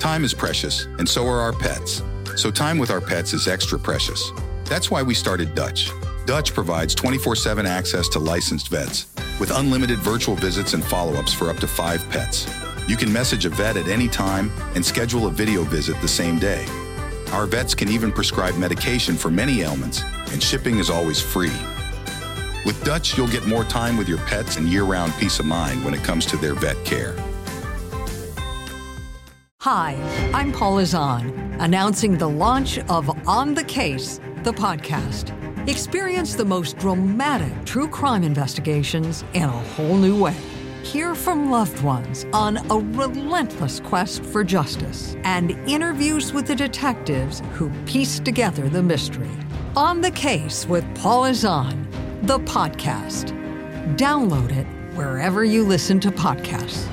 Time is precious, and so are our pets. So time with our pets is extra precious. That's why we started Dutch. Dutch provides 24/7 access to licensed vets, with unlimited virtual visits and follow-ups for up to 5 pets. You can message a vet at any time and schedule a video visit the same day. Our vets can even prescribe medication for many ailments, and shipping is always free. With Dutch, you'll get more time with your pets and year-round peace of mind when it comes to their vet care. Hi, I'm Paula Zahn, announcing the launch of On the Case, the podcast. Experience the most dramatic true crime investigations in a whole new way. Hear from loved ones on a relentless quest for justice and interviews with the detectives who piece together the mystery. On the Case with Paula Zahn, the podcast. Download it wherever you listen to podcasts.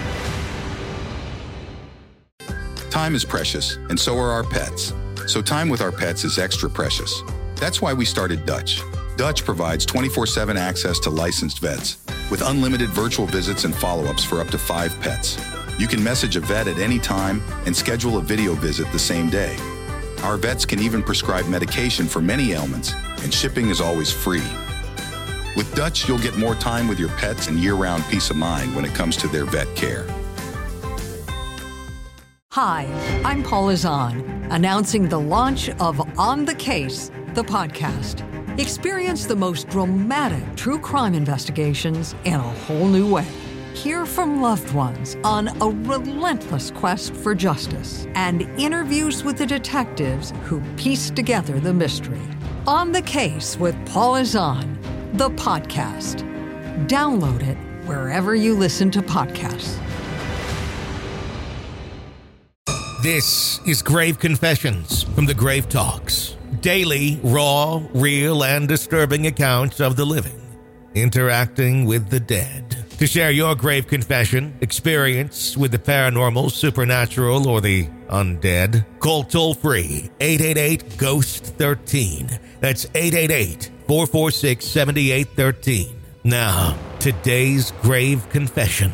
Time is precious, and so are our pets. So time with our pets is extra precious. That's why we started Dutch. Dutch provides 24/7 access to licensed vets, with unlimited virtual visits and follow-ups for up to 5 pets. You can message a vet at any time and schedule a video visit the same day. Our vets can even prescribe medication for many ailments, and shipping is always free. With Dutch, you'll get more time with your pets and year-round peace of mind when it comes to their vet care. Hi, I'm Paula Zahn, announcing the launch of On the Case, the podcast. Experience the most dramatic true crime investigations in a whole new way. Hear from loved ones on a relentless quest for justice and interviews with the detectives who piece together the mystery. On the Case with Paula Zahn, the podcast. Download it wherever you listen to podcasts. This is Grave Confessions from the Grave Talks. Daily, raw, real, and disturbing accounts of the living interacting with the dead. To share your grave confession, experience with the paranormal, supernatural, or the undead, call toll-free 888-GHOST-13. That's 888-446-7813. Now, today's grave confession.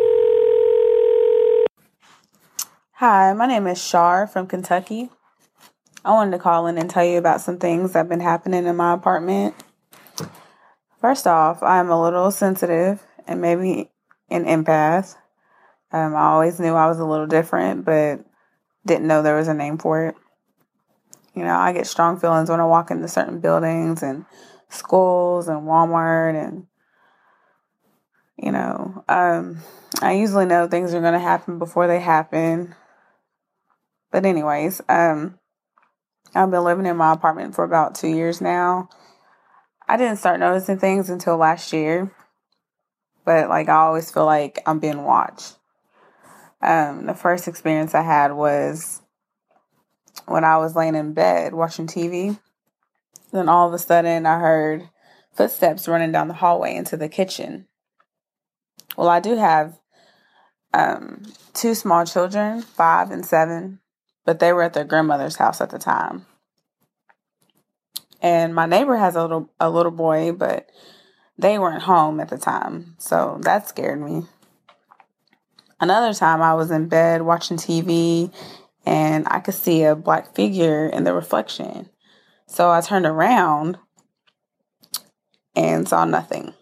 Hi, my name is Shar from Kentucky. I wanted to call in and tell you about some things that have been happening in my apartment. First off, I'm a little sensitive and maybe an empath. I always knew I was a little different, but didn't know there was a name for it. You know, I get strong feelings when I walk into certain buildings and schools and Walmart and, I usually know things are going to happen before they happen. But anyways, I've been living in my apartment for about 2 years now. I didn't start noticing things until last year, but I always feel like I'm being watched. The first experience I had was when I was laying in bed watching TV. Then all of a sudden I heard footsteps running down the hallway into the kitchen. Well, I do have 2 small children, 5 and 7. But they were at their grandmother's house at the time. And my neighbor has a little boy, but they weren't home at the time. So that scared me. Another time I was in bed watching TV and I could see a black figure in the reflection. So I turned around and saw nothing.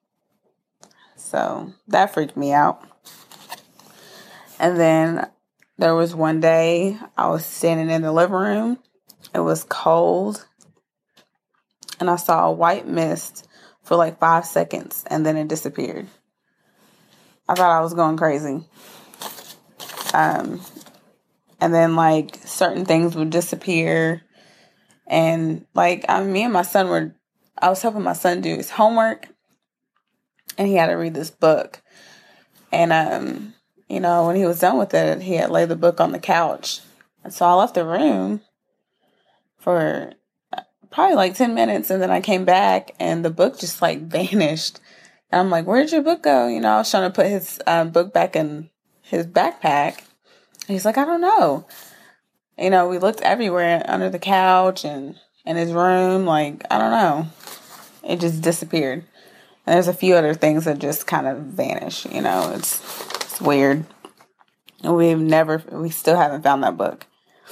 So that freaked me out. And then there was one day I was standing in the living room. It was cold. And I saw a white mist for 5 seconds and then it disappeared. I thought I was going crazy. And then certain things would disappear. And me and my son I was helping my son do his homework. And he had to read this book. And, when he was done with it, he had laid the book on the couch. And so I left the room for probably 10 minutes. And then I came back and the book just vanished. And I'm like, where'd your book go? I was trying to put his book back in his backpack. And he's like, I don't know. We looked everywhere under the couch and in his room. I don't know. It just disappeared. And there's a few other things that just kind of vanish. It's weird. We still haven't found that book.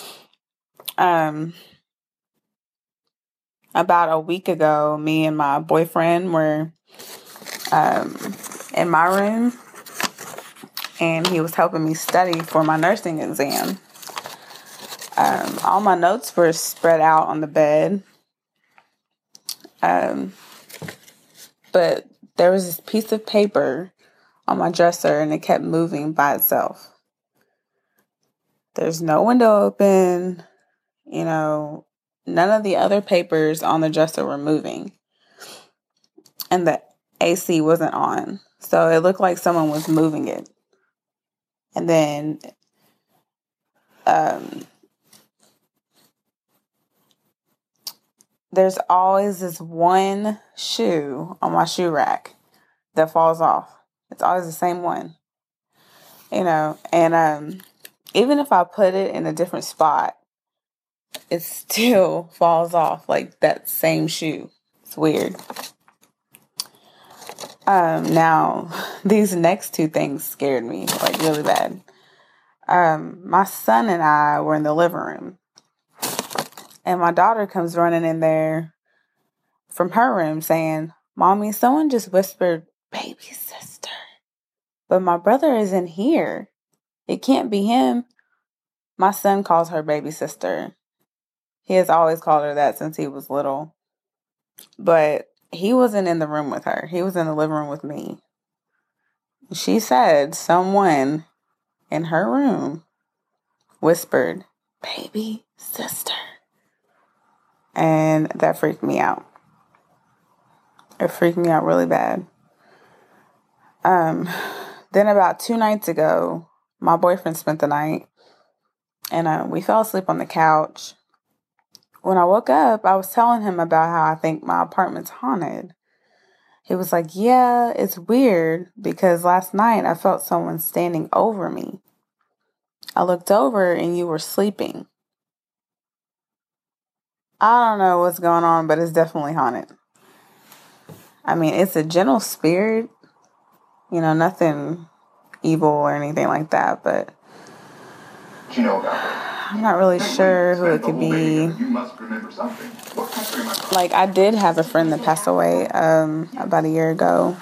About a week ago, me and my boyfriend were in my room, and he was helping me study for my nursing exam. All my notes were spread out on the bed. But there was this piece of paper on my dresser, and it kept moving by itself. There's no window open, none of the other papers on the dresser were moving. And the AC wasn't on. So it looked like someone was moving it. And then there's always this one shoe on my shoe rack that falls off. It's always the same one. And even if I put it in a different spot, it still falls off, like that same shoe. It's weird. Now, these next two things scared me, like really bad. My son and I were in the living room, and my daughter comes running in there from her room saying, "Mommy, someone just whispered, 'baby sister.' But my brother isn't here. It can't be him." My son calls her baby sister. He has always called her that since he was little. But he wasn't in the room with her. He was in the living room with me. She said someone in her room whispered, "baby sister." And that freaked me out. It freaked me out really bad. Then about 2 nights ago, my boyfriend spent the night, and we fell asleep on the couch. When I woke up, I was telling him about how I think my apartment's haunted. He was like, "Yeah, it's weird because last night I felt someone standing over me. I looked over and you were sleeping." I don't know what's going on, but it's definitely haunted. I mean, it's a gentle spirit, nothing evil or anything like that, but I'm not really sure who it could be. Like, I did have a friend that passed away about a year ago.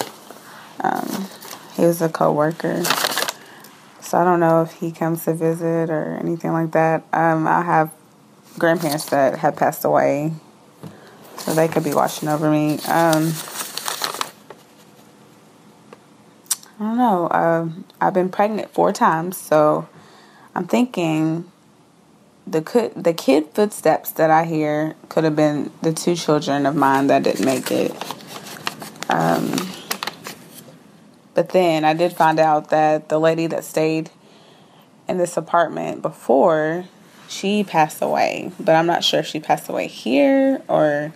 He was a co-worker. So I don't know if he comes to visit or anything like that. I have grandparents that have passed away, so they could be watching over me. I don't know. I've been pregnant 4 times, so I'm thinking the kid footsteps that I hear could have been the 2 children of mine that didn't make it. But then I did find out that the lady that stayed in this apartment before, she passed away. But I'm not sure if she passed away here or,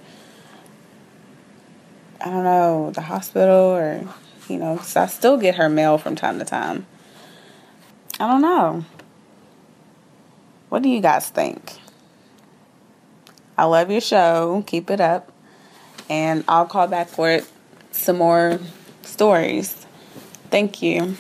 I don't know, the hospital or, because I still get her mail from time to time. I don't know. What do you guys think? I love your show. Keep it up. And I'll call back for some more stories. Thank you.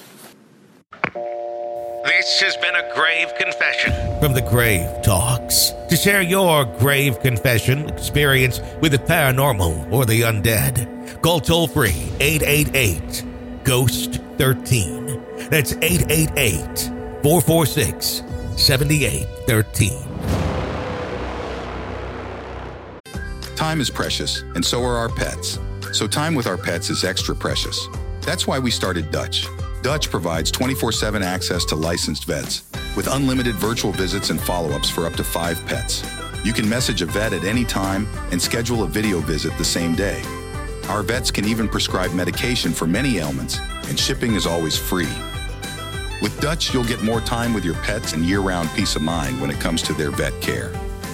This has been a grave confession from the Grave Talks. To share your grave confession experience with the paranormal or the undead, call toll-free 888-GHOST-13. That's 888-446-7813. Time is precious, and so are our pets. So time with our pets is extra precious. That's why we started Dutch. Dutch provides 24/7 access to licensed vets with unlimited virtual visits and follow-ups for up to 5 pets. You can message a vet at any time and schedule a video visit the same day. Our vets can even prescribe medication for many ailments, and shipping is always free. With Dutch, you'll get more time with your pets and year-round peace of mind when it comes to their vet care.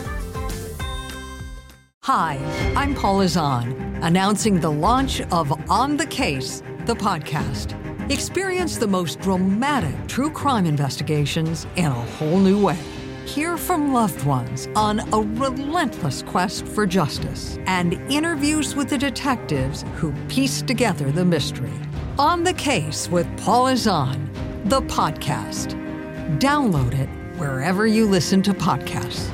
Hi, I'm Paula Zahn, announcing the launch of On the Case, the podcast. Experience the most dramatic true crime investigations in a whole new way. Hear from loved ones on a relentless quest for justice and interviews with the detectives who piece together the mystery. On the Case with Paula Zahn, the podcast. Download it wherever you listen to podcasts.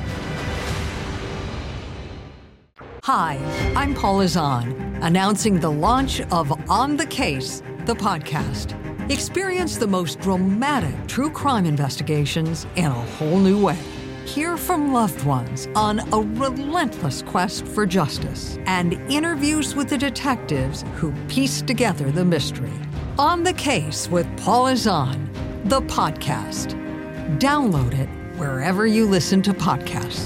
Hi, I'm Paula Zahn, announcing the launch of On the Case, the podcast. Experience the most dramatic true crime investigations in a whole new way. Hear from loved ones on a relentless quest for justice and interviews with the detectives who piece together the mystery. On the Case with Paula Zahn, the podcast. Download it wherever you listen to podcasts.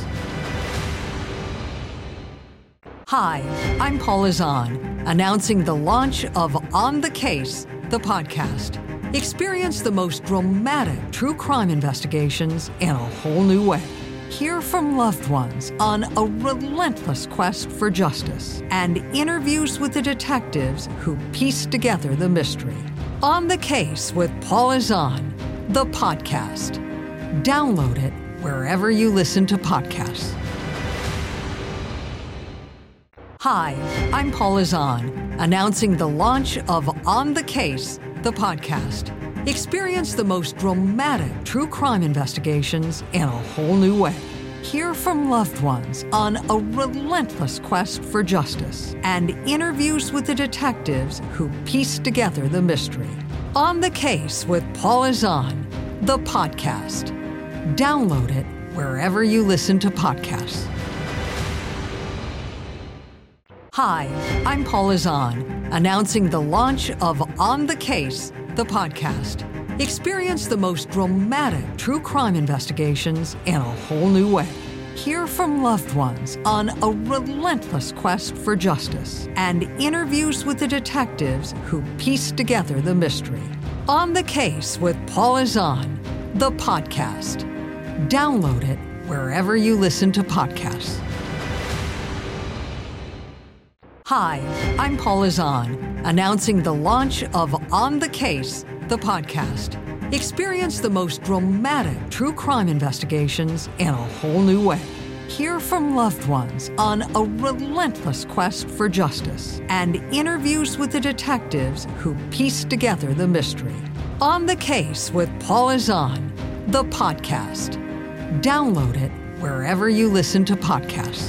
Hi, I'm Paula Zahn, announcing the launch of On the Case, the podcast. Experience the most dramatic true crime investigations in a whole new way. Hear from loved ones on a relentless quest for justice and interviews with the detectives who piece together the mystery. On the Case with Paula Zahn, the podcast. Download it wherever you listen to podcasts. Hi, I'm Paula Zahn, announcing the launch of On the Case, the podcast. Experience the most dramatic true crime investigations in a whole new way. Hear from loved ones on a relentless quest for justice and interviews with the detectives who piece together the mystery. On the Case with Paula Zahn, the podcast. Download it wherever you listen to podcasts. Hi, I'm Paula Zahn, announcing the launch of On the Case, the podcast. Experience the most dramatic true crime investigations in a whole new way. Hear from loved ones on a relentless quest for justice and interviews with the detectives who piece together the mystery. On the Case with Paula Zahn, the podcast. Download it wherever you listen to podcasts. Hi, I'm Paula Zahn, announcing the launch of On the Case, the podcast. Experience the most dramatic true crime investigations in a whole new way. Hear from loved ones on a relentless quest for justice and interviews with the detectives who piece together the mystery. On the Case with Paula Zahn, the podcast. Download it wherever you listen to podcasts.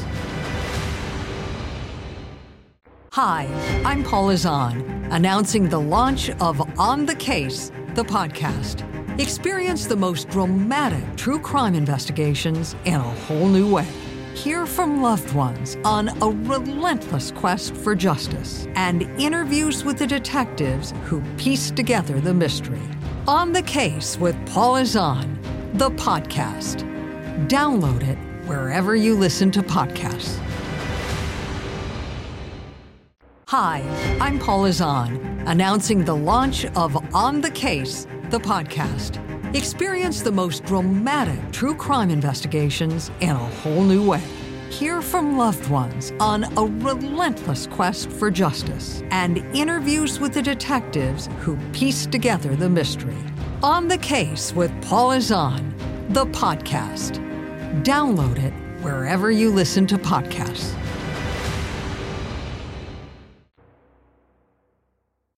Hi, I'm Paula Zahn, announcing the launch of On the Case, the podcast. Experience the most dramatic true crime investigations in a whole new way. Hear from loved ones on a relentless quest for justice and interviews with the detectives who piece together the mystery. On the Case with Paula Zahn, the podcast. Download it wherever you listen to podcasts. Hi, I'm Paula Zahn, announcing the launch of On the Case, the podcast. Experience the most dramatic true crime investigations in a whole new way. Hear from loved ones on a relentless quest for justice and interviews with the detectives who piece together the mystery. On the Case with Paula Zahn, the podcast. Download it wherever you listen to podcasts.